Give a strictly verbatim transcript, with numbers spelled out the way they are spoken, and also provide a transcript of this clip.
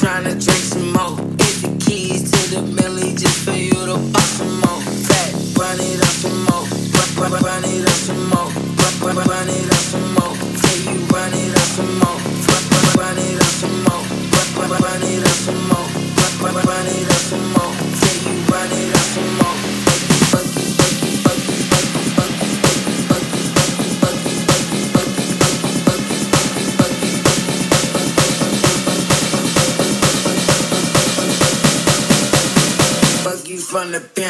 tryna drink some more. Get the keys to the Millie just for you to pop some more. Fat, run it up some more. Run, run, run it up some more. Run, run, run it up some more. Till you run it up some more. Run, run, run it up some more. Run, run, run it up some more. Run, run, run it up some more. Till you run it up some more. From the